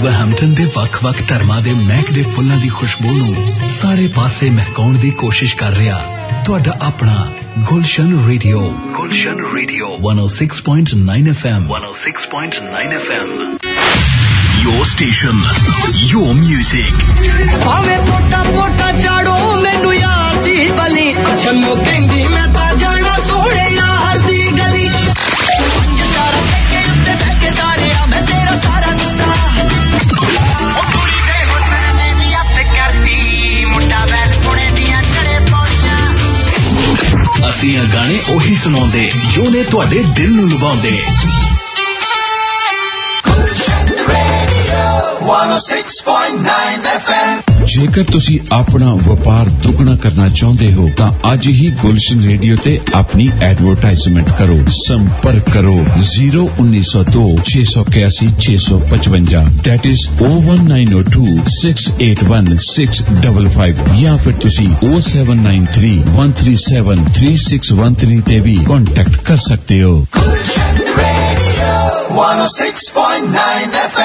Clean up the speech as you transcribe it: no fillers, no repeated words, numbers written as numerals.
Wolverhampton ਦੇ ਵੱਖ-ਵੱਖ ਧਰਮਾਂ ਦੇ ਮਹਿਕਦੇ ਫੁੱਲਾਂ ਦੀ ਖੁਸ਼ਬੂ ਨੂੰ ਸਾਰੇ ਪਾਸੇ ਮਹਿਕਾਉਣ ਦੀ ਕੋਸ਼ਿਸ਼ ਕਰ ਰਿਹਾ ਤੁਹਾਡਾ ਆਪਣਾ Gulshan radio 106.9 FM your station your music ਭਾਵੇਂ ਪੋਟਾ ਚਾੜੋ ਮੈਨੂੰ ਯਾਰ ਦੀ ਬਲੀ ਛੰਮੋ ਕਹਿੰਦੀ ਮੈਂ ਤਾਂ ਜਾਣਾ ਸੋਹਣੇ ਯਾਰ ਦੀ ਗਲੀ ਪੰਜਦਾਰ ਕੇ ਉੱਤੇ ਬਹਿ ਕੇ ਤਾਰਿਆ ਮੈਂ ਤੇਰਾ ਸਾਰਾ ਦਿੱਤਾ ਉਹ ਕੁੜੀ ਦੇ ਹੁਸਨ ਨੇ ਵੀ ਅੱਤ ਕਰਦੀ ਮੁੰਡਾ ਵੈਲ ਪੁਣੇ ਦੀਆਂ ਚੜੇ ਪੌੜੀਆਂ ਅਸੀਂ ਇਹ ਗਾਣੇ ਉਹੀ ਸੁਣਾਉਂਦੇ ਜੋ ਨੇ ਤੁਹਾਡੇ ਦਿਲ ਨੂੰ ਲੁਭਾਉਂਦੇ 106.9 FM ਜੇਕਰ ਤੁਸੀਂ ਆਪਣਾ ਵਪਾਰ ਦੁੱਗਣਾ ਕਰਨਾ ਚਾਹੁੰਦੇ ਹੋ ਤਾਂ ਅੱਜ ਹੀ ਗੁਲਸ਼ਨ ਰੇਡੀਓ ਤੇ ਆਪਣੀ ਐਡਵਰਟਾਈਜ਼ਮੈਂਟ ਕਰੋ। ਸੰਪਰਕ ਕਰੋ 01902 681 655 that is 01902 681 655 ਜਾਂ ਫਿਰ ਤੁਸੀਂ 0793 137 3613 ਤੇ ਵੀ ਕੰਟੈਕਟ ਕਰ ਸਕਦੇ ਹੋ। Gulshan radio 106.9 FM